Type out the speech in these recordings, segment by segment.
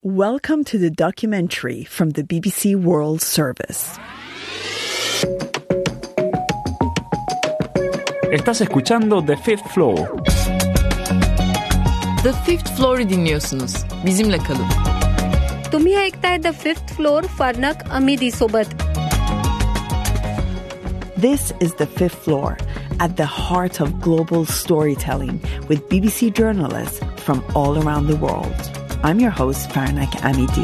Welcome to the documentary from the BBC World Service. Estás escuchando The Fifth Floor. The Fifth Floor'u dinliyorsunuz. Bizimle kalın. तुम्ही ऐकताय The Fifth Floor फार्नक अमिदी सोबत. This is The Fifth Floor, at the heart of global storytelling with BBC journalists from all around the world. I'm your host, Farnak Amidi.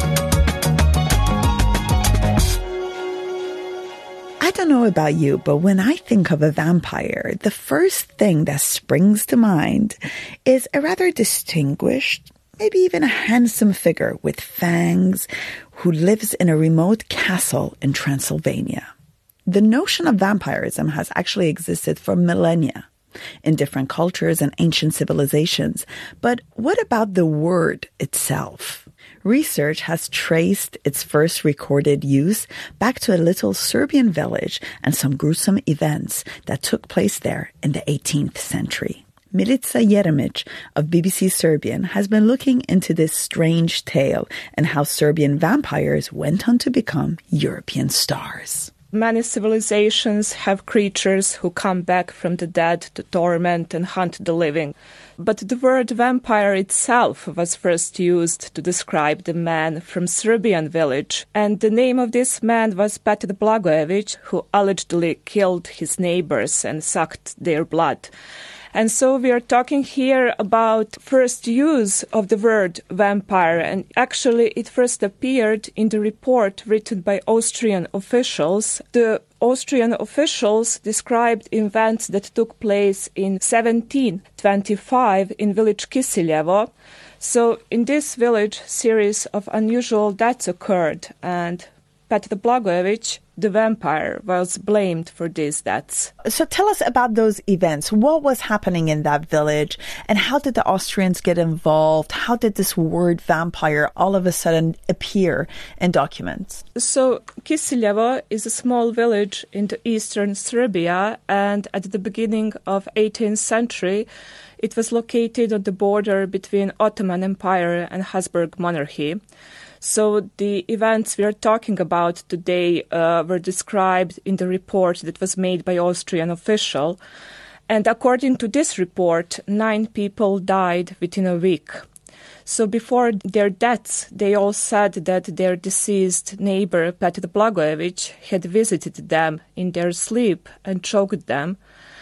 I don't know about you, but when I think of a vampire, the first thing that springs to mind is a rather distinguished, maybe even a handsome figure with fangs who lives in a remote castle in Transylvania. The notion of vampirism has actually existed for millennia in different cultures and ancient civilizations. But what about the word itself? Research has traced its first recorded use back to a little Serbian village and some gruesome events that took place there in the 18th century. Milica Jeremic of BBC Serbian has been looking into this strange tale and how Serbian vampires went on to become European stars. Many civilizations have creatures who come back from the dead to torment and hunt the living. But the word vampire itself was first used to describe the man from Serbian village. And the name of this man was Petar Blagojevic, who allegedly killed his neighbors and sucked their blood. And so we are talking here about first use of the word vampire, and actually it first appeared in the report written by Austrian officials. The Austrian officials described events that took place in 1725 in village Kiseljevo. So in this village, series of unusual deaths occurred, and Petar Blagojevic, the vampire, was blamed for these deaths. So tell us about those events. What was happening in that village, and how did the Austrians get involved? How did this word vampire all of a sudden appear in documents? So Kiseljevo is a small village in the eastern Serbia, and at the beginning of 18th century, it was located on the border between Ottoman Empire and Habsburg monarchy. So the events we are talking about today were described in the report that was made by Austrian official. And according to this report, 9 people died within a week. So before their deaths, they all said that their deceased neighbor, Petar Blagojevic, had visited them in their sleep and choked them.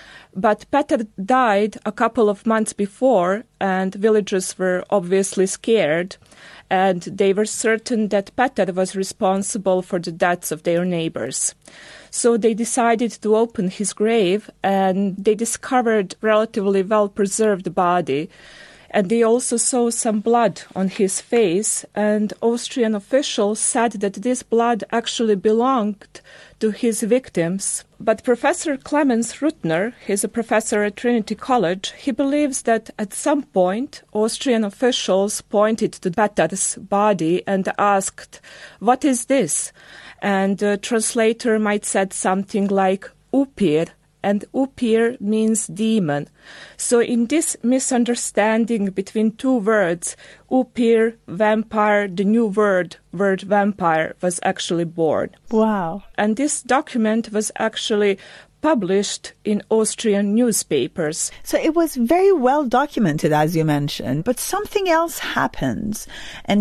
But Petar died a couple of months before, and villagers were obviously scared, and they were certain that Petar was responsible for the deaths of their neighbors. So they decided to open his grave, and they discovered relatively well-preserved body. And they also saw some blood on his face, and Austrian officials said that this blood actually belonged to his victims. But Professor Clemens Rutner, he's a professor at Trinity College, he believes that at some point Austrian officials pointed to Petar's body and asked, "What is this?" And the translator might said something like "Upir," and upir means demon. So in this misunderstanding between two words, upir, vampire, the new word vampire, was actually born. Wow. And this document was actually published in Austrian newspapers. So it was very well documented, as you mentioned, but something else happens. In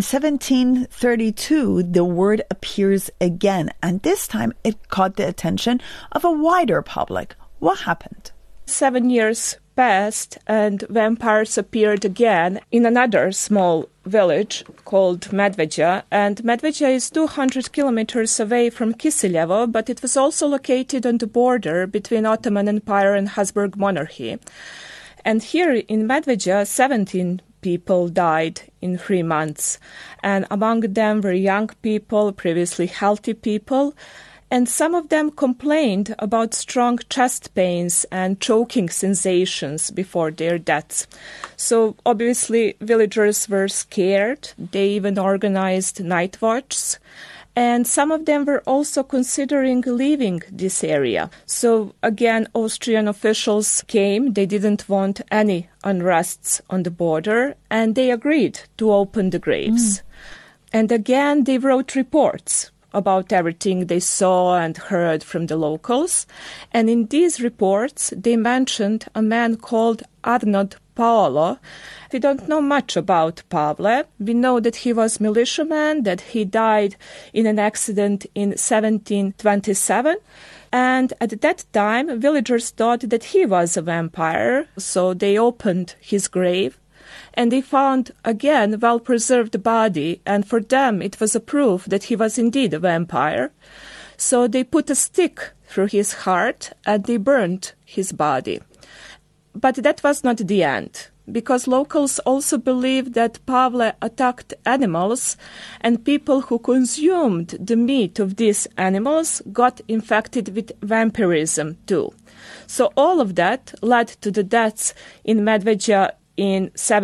1732, the word appears again, and this time it caught the attention of a wider public. What happened? 7 years passed, and vampires appeared again in another small village called Medveđa. And Medveđa is 200 kilometers away from Kiseljevo, but it was also located on the border between Ottoman Empire and Habsburg monarchy. And here in Medveđa, 17 people died in 3 months. And among them were young people, previously healthy people. And some of them complained about strong chest pains and choking sensations before their deaths. So obviously villagers were scared. They even organized night watches. And some of them were also considering leaving this area. So again, Austrian officials came. They didn't want any unrests on the border, and they agreed to open the graves. And again, they wrote reports about everything they saw and heard from the locals. And in these reports, they mentioned a man called Arnold Paolo. We don't know much about Pavle. We know that he was a militiaman, that he died in an accident in 1727. And at that time, villagers thought that he was a vampire, so they opened his grave. And they found, again, a well-preserved body, and for them it was a proof that he was indeed a vampire. So they put a stick through his heart and they burned his body. But that was not the end, because locals also believed that Pavle attacked animals, and people who consumed the meat of these animals got infected with vampirism too. So all of that led to the deaths in Medvedja in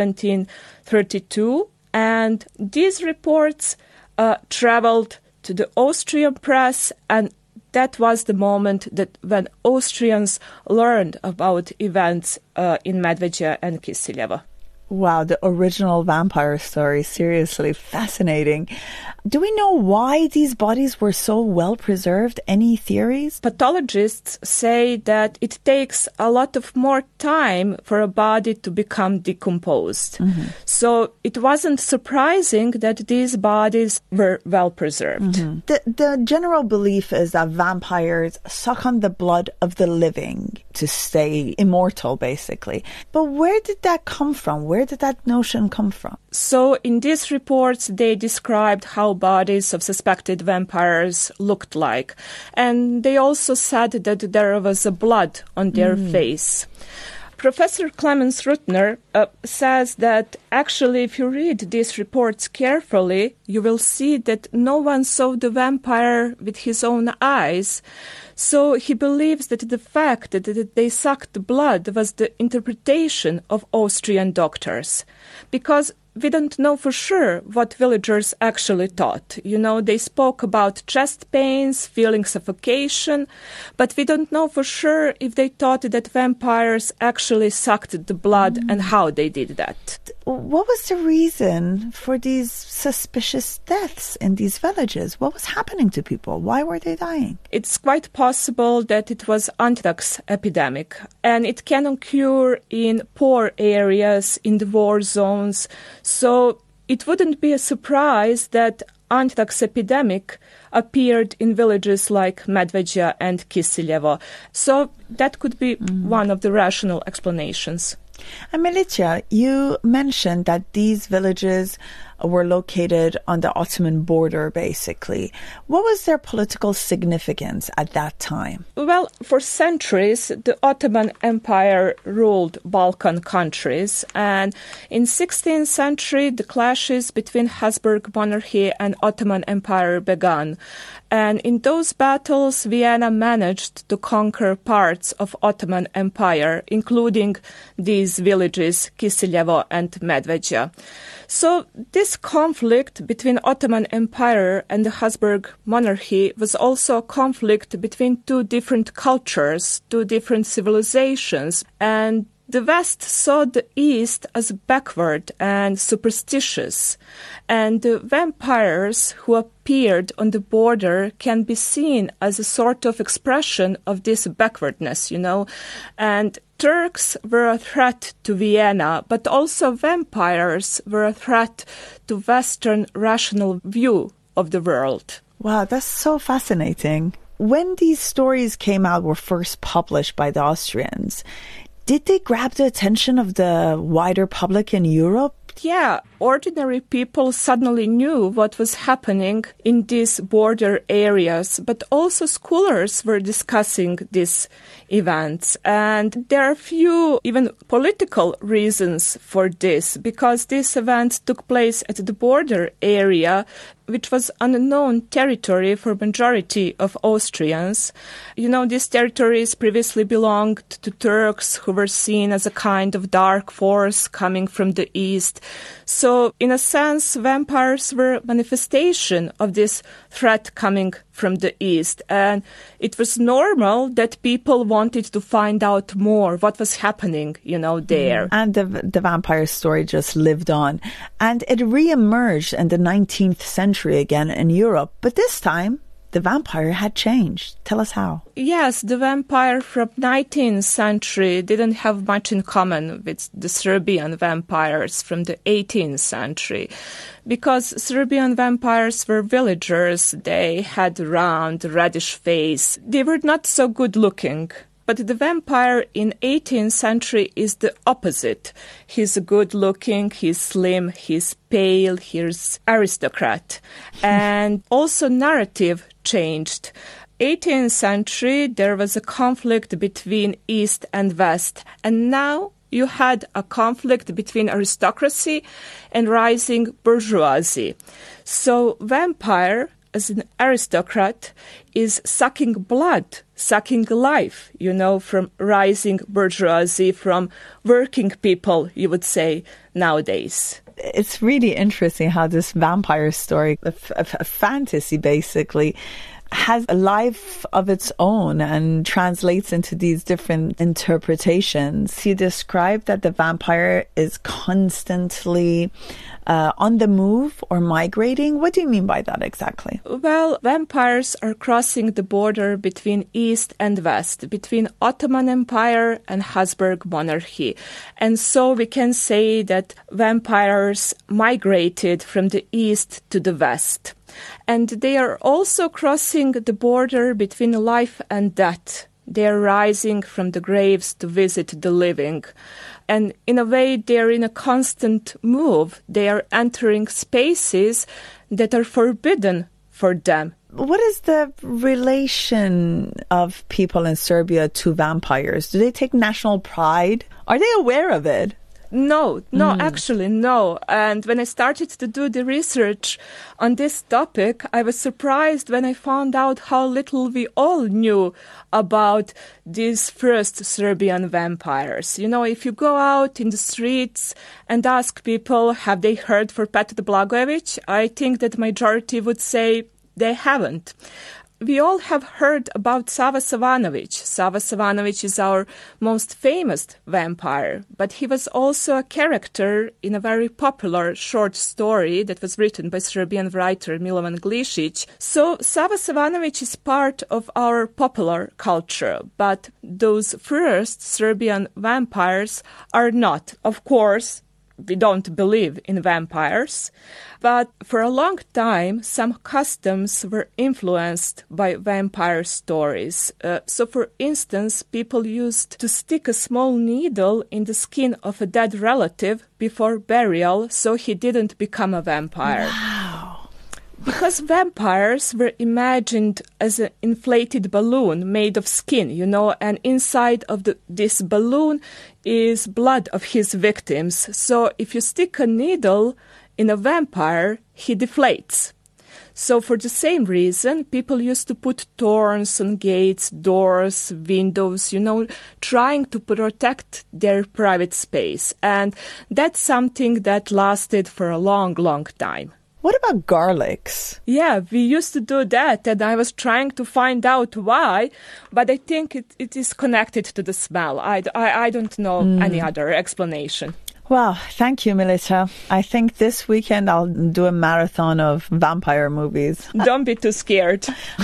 1732, and these reports traveled to the Austrian press, and that was the moment that when Austrians learned about events in Medvedja and Kiseljevo. Wow, the original vampire story, seriously fascinating. Do we know why these bodies were so well preserved? Any theories? Pathologists say that it takes a lot of more time for a body to become decomposed. So it wasn't surprising that these bodies were well preserved. The general belief is that vampires suck on the blood of the living to stay immortal, basically. But where did that come from? Where did that notion come from? So in these reports, they described how bodies of suspected vampires looked like. And they also said that there was a blood on their face. Professor Clemens Rutner says that actually if you read these reports carefully, you will see that no one saw the vampire with his own eyes. So he believes that the fact that they sucked blood was the interpretation of Austrian doctors, because we don't know for sure what villagers actually thought. You know, they spoke about chest pains, feeling suffocation, but we don't know for sure if they thought that vampires actually sucked the blood and how they did that. What was the reason for these suspicious deaths in these villages? What was happening to people? Why were they dying? It's quite possible that it was anthrax epidemic, and it can occur in poor areas, in the war zones. So it wouldn't be a surprise that anthrax epidemic appeared in villages like Medvedja and Kiseljevo. So that could be one of the rational explanations. And Milica, you mentioned that these villages were located on the Ottoman border, basically. What was their political significance at that time? Well, for centuries, the Ottoman Empire ruled Balkan countries. And in 16th century, the clashes between Habsburg monarchy and Ottoman Empire began. And in those battles, Vienna managed to conquer parts of Ottoman Empire, including these villages, Kiseljevo and Medvedja. So this conflict between Ottoman Empire and the Habsburg monarchy was also a conflict between two different cultures, two different civilizations, and the West saw the East as backward and superstitious, and the vampires who appeared on the border can be seen as a sort of expression of this backwardness, you know, and Turks were a threat to Vienna, but also vampires were a threat to Western rational view of the world. Wow, that's so fascinating. When these stories came out, were first published by the Austrians, did they grab the attention of the wider public in Europe? Yeah, ordinary people suddenly knew what was happening in these border areas, but also scholars were discussing these events. And there are few even political reasons for this, because these events took place at the border area, which was unknown territory for majority of Austrians. You know, these territories previously belonged to Turks who were seen as a kind of dark force coming from the east. So, in a sense, vampires were a manifestation of this threat coming from the East. And it was normal that people wanted to find out more what was happening, there. And the vampire story just lived on. And it re-emerged in the 19th century again in Europe. But this time, the vampire had changed. Tell us how. Yes, the vampire from 19th century didn't have much in common with the Serbian vampires from the 18th century. Because Serbian vampires were villagers, they had round, reddish face. They were not so good looking. But the vampire in 18th century is the opposite. He's good looking, he's slim, he's pale, he's aristocrat. And also narrative changed. 18th century, there was a conflict between East and West. And now you had a conflict between aristocracy and rising bourgeoisie. So vampire, as an aristocrat, is sucking blood, sucking life, from rising bourgeoisie, from working people, you would say, nowadays. It's really interesting how this vampire story, a fantasy basically, has a life of its own and translates into these different interpretations. You described that the vampire is constantly on the move or migrating. What do you mean by that exactly? Well, vampires are crossing the border between East and West, between Ottoman Empire and Habsburg monarchy. And so we can say that vampires migrated from the East to the West. And they are also crossing the border between life and death. They are rising from the graves to visit the living. And in a way, they are in a constant move. They are entering spaces that are forbidden for them. What is the relation of people in Serbia to vampires? Do they take national pride? Are they aware of it? No, actually, no. And when I started to do the research on this topic, I was surprised when I found out how little we all knew about these first Serbian vampires. If you go out in the streets and ask people, have they heard for Petar Blagojević? I think that majority would say they haven't. We all have heard about Sava Savanović. Sava Savanović is our most famous vampire, but he was also a character in a very popular short story that was written by Serbian writer Milovan Glišić. So Sava Savanović is part of our popular culture, but those first Serbian vampires are not. Of course, we don't believe in vampires, but for a long time, some customs were influenced by vampire stories. So, for instance, people used to stick a small needle in the skin of a dead relative before burial so he didn't become a vampire. Wow. Because vampires were imagined as an inflated balloon made of skin, and inside of this balloon is blood of his victims. So if you stick a needle in a vampire, he deflates. So for the same reason, people used to put thorns on gates, doors, windows, trying to protect their private space. And that's something that lasted for a long, long time. What about garlics? Yeah, we used to do that, and I was trying to find out why, but I think it is connected to the smell. I don't know any other explanation. Well, thank you, Milica. I think this weekend I'll do a marathon of vampire movies. Don't be too scared.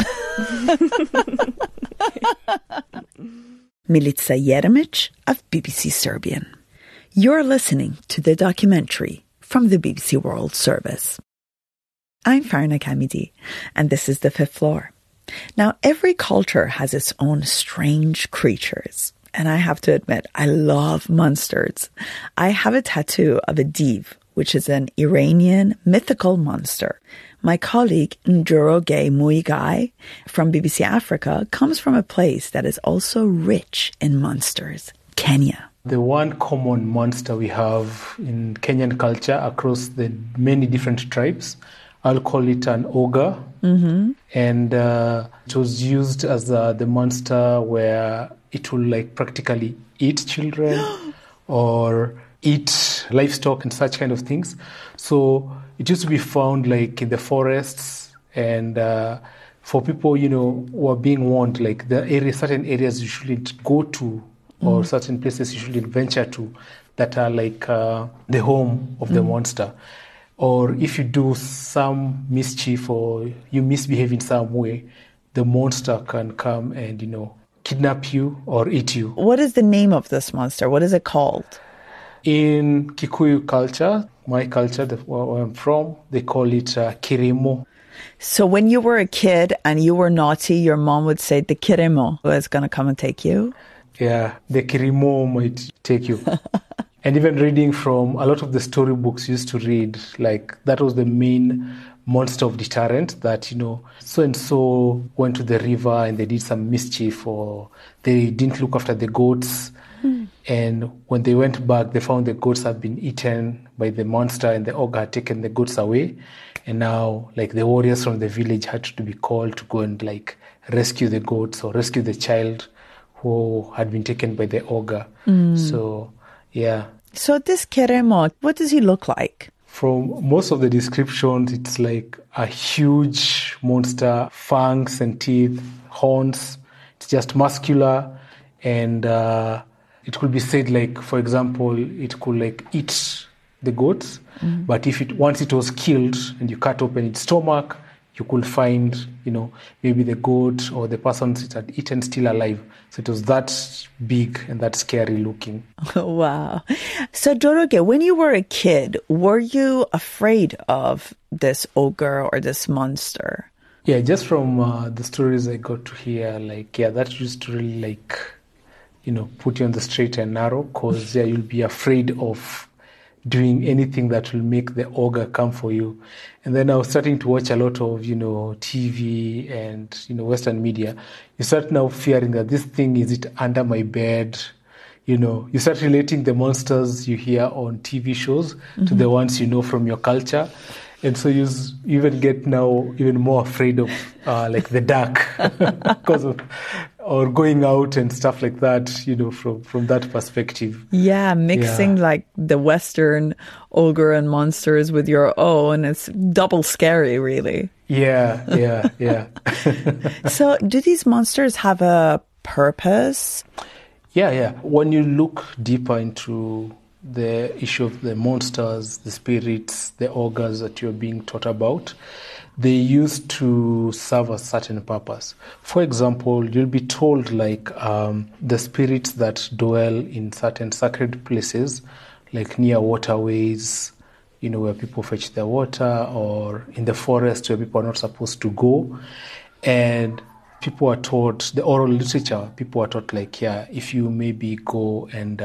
Milica Jeremic of BBC Serbian. You're listening to the documentary from the BBC World Service. I'm Farna Kamidi, and this is The Fifth Floor. Now, every culture has its own strange creatures, and I have to admit, I love monsters. I have a tattoo of a div, which is an Iranian mythical monster. My colleague Njoroge Muigai from BBC Africa comes from a place that is also rich in monsters, Kenya. The one common monster we have in Kenyan culture across the many different tribes, I'll call it an ogre. Mm-hmm. And it was used as the monster where it will practically eat children or eat livestock and such kind of things. So it used to be found like in the forests, and for people, who are being warned, like certain areas you shouldn't go to, or certain places you shouldn't venture to, that are like the home of the monster. Or if you do some mischief or you misbehave in some way, the monster can come and, kidnap you or eat you. What is the name of this monster? What is it called? In Kikuyu culture, my culture, where I'm from, they call it kirimo. So when you were a kid and you were naughty, your mom would say the kirimo is going to come and take you? Yeah, the kirimo might take you. And even reading from a lot of the storybooks used to read, like that was the main monster of deterrent, that, so-and-so went to the river and they did some mischief, or they didn't look after the goats. And when they went back, they found the goats had been eaten by the monster and the ogre had taken the goats away. And now, like, the warriors from the village had to be called to go and, like, rescue the goats or rescue the child who had been taken by the ogre. So, yeah. So this Kiremo, what does he look like? From most of the descriptions, it's like a huge monster, fangs and teeth, horns. It's just muscular, and it could be said, like, for example, it could like eat the goats, but once it was killed and you cut open its stomach, you could find, maybe the goat or the person it had eaten still alive. So it was that big and that scary looking. Wow. So Njoroge, when you were a kid, were you afraid of this ogre or this monster? Yeah, just from the stories I got to hear, that used to really put you on the straight and narrow, because you'll be afraid of doing anything that will make the ogre come for you. And then I was starting to watch a lot of, TV and, Western media. You start now fearing that this thing, is it under my bed? You start relating the monsters you hear on TV shows to the ones you know from your culture. And so you even get now even more afraid of the dark because of, or going out and stuff like that, from that perspective. Yeah, mixing like the Western ogre and monsters with your own, it's double scary, really. Yeah. So do these monsters have a purpose? Yeah. When you look deeper into the issue of the monsters, the spirits, the ogres that you're being taught about, they used to serve a certain purpose. For example, you'll be told the spirits that dwell in certain sacred places, like near waterways, where people fetch their water, or in the forest where people are not supposed to go. And people are taught, the oral literature, people are taught if you maybe go and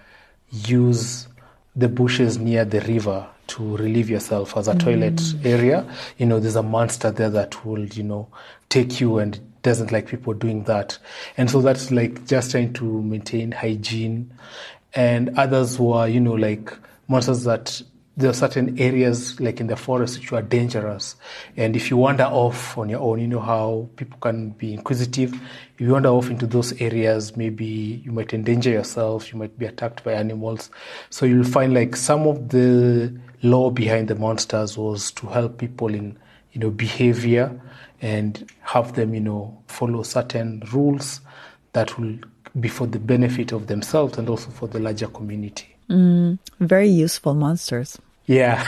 use the bushes near the river to relieve yourself as a toilet area, there's a monster there that will, take you, and doesn't like people doing that. And so that's just trying to maintain hygiene. And others were, monsters that there are certain areas in the forest which are dangerous. And if you wander off on your own, you know how people can be inquisitive. If you wander off into those areas, maybe you might endanger yourself, you might be attacked by animals. So you'll find some of the law behind the monsters was to help people in, behavior, and have them, follow certain rules that will be for the benefit of themselves and also for the larger community. Very useful monsters. Yeah.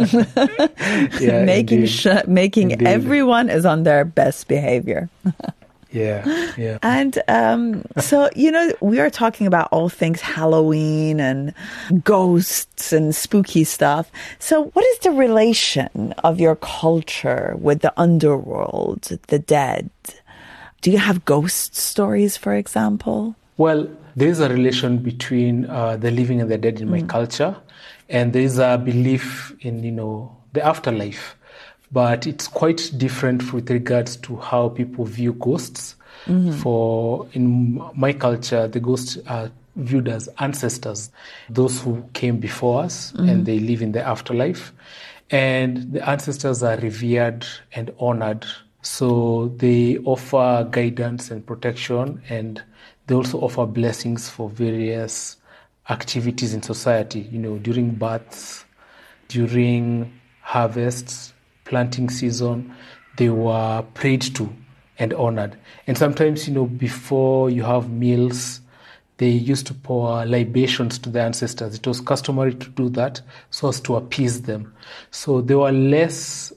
Making everyone is on their best behavior. Yeah. And so, we are talking about all things Halloween and ghosts and spooky stuff. So what is the relation of your culture with the underworld, the dead? Do you have ghost stories, for example? Well, there is a relation between the living and the dead in my culture, and there is a belief in, the afterlife. But it's quite different with regards to how people view ghosts. For in my culture, the ghosts are viewed as ancestors, those who came before us, and they live in the afterlife. And the ancestors are revered and honored. So they offer guidance and protection, and they also offer blessings for various activities in society, during births, during harvests, planting season. They were prayed to and honored. And sometimes, before you have meals, they used to pour libations to the ancestors. It was customary to do that so as to appease them. So they were less,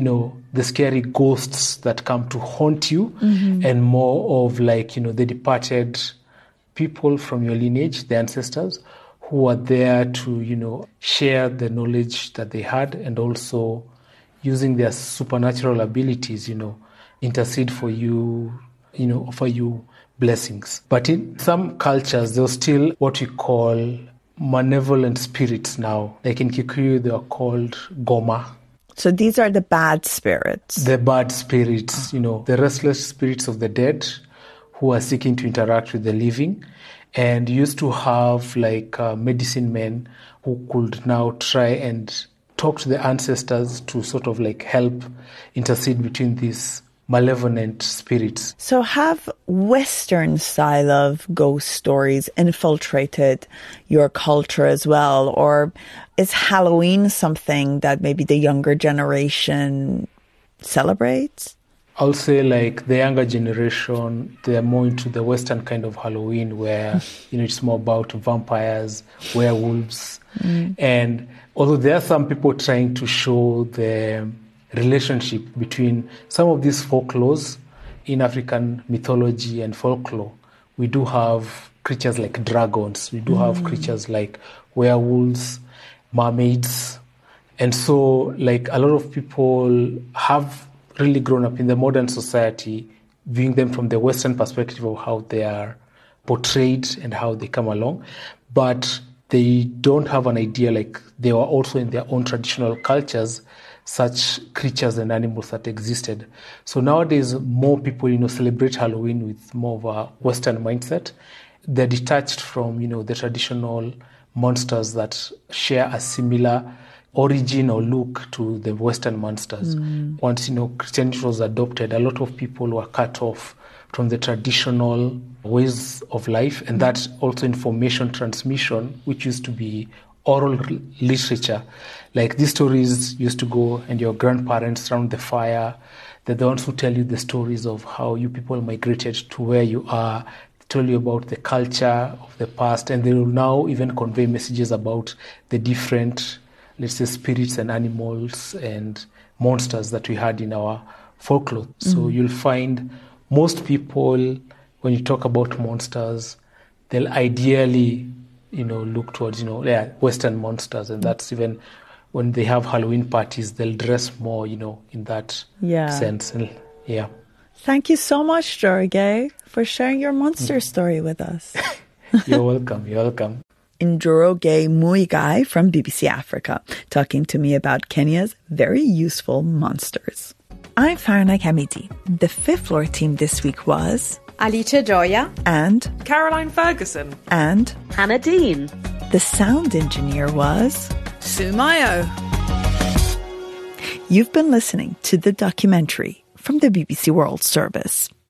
the scary ghosts that come to haunt you, and more of the departed people from your lineage, the ancestors, who are there to, share the knowledge that they had, and also using their supernatural abilities, intercede for you, offer you blessings. But in some cultures, there's still what we call malevolent spirits now. Like in Kikuyu, they are called goma. So these are the bad spirits. The bad spirits, the restless spirits of the dead who are seeking to interact with the living. And used to have medicine men who could now try and talk to the ancestors to sort of help intercede between these malevolent spirits. So have Western style of ghost stories infiltrated your culture as well? Or is Halloween something that maybe the younger generation celebrates? I'll say the younger generation, they're more into the Western kind of Halloween where, it's more about vampires, werewolves. And although there are some people trying to show the relationship between some of these folklores in African mythology and folklore, we do have creatures like dragons. We do have creatures like werewolves, mermaids. And so, a lot of people have really grown up in the modern society, viewing them from the Western perspective of how they are portrayed and how they come along. But they don't have an idea they were also in their own traditional cultures, such creatures and animals that existed. So nowadays, more people, celebrate Halloween with more of a Western mindset. They're detached from, the traditional monsters that share a similar origin or look to the Western monsters. Once, Christianity was adopted, a lot of people were cut off from the traditional ways of life, and that also information transmission, which used to be oral literature. These stories used to go, and your grandparents around the fire, they're the ones who tell you the stories of how you people migrated to where you are, tell you about the culture of the past, and they will now even convey messages about the different, let's say, spirits and animals and monsters that we had in our folklore. So you'll find most people, when you talk about monsters, they'll ideally, look towards, Western monsters. And that's even when they have Halloween parties, they'll dress more, in that sense. And, Thank you so much, Jorge, for sharing your monster story with us. You're welcome. You're welcome. Njoroge Muigai from BBC Africa, talking to me about Kenya's very useful monsters. I'm Farna Kamiti. The Fifth Floor team this week was Alicia Joya and Caroline Ferguson and Hannah Dean. The sound engineer was Sumayo. You've been listening to The Documentary from the BBC World Service.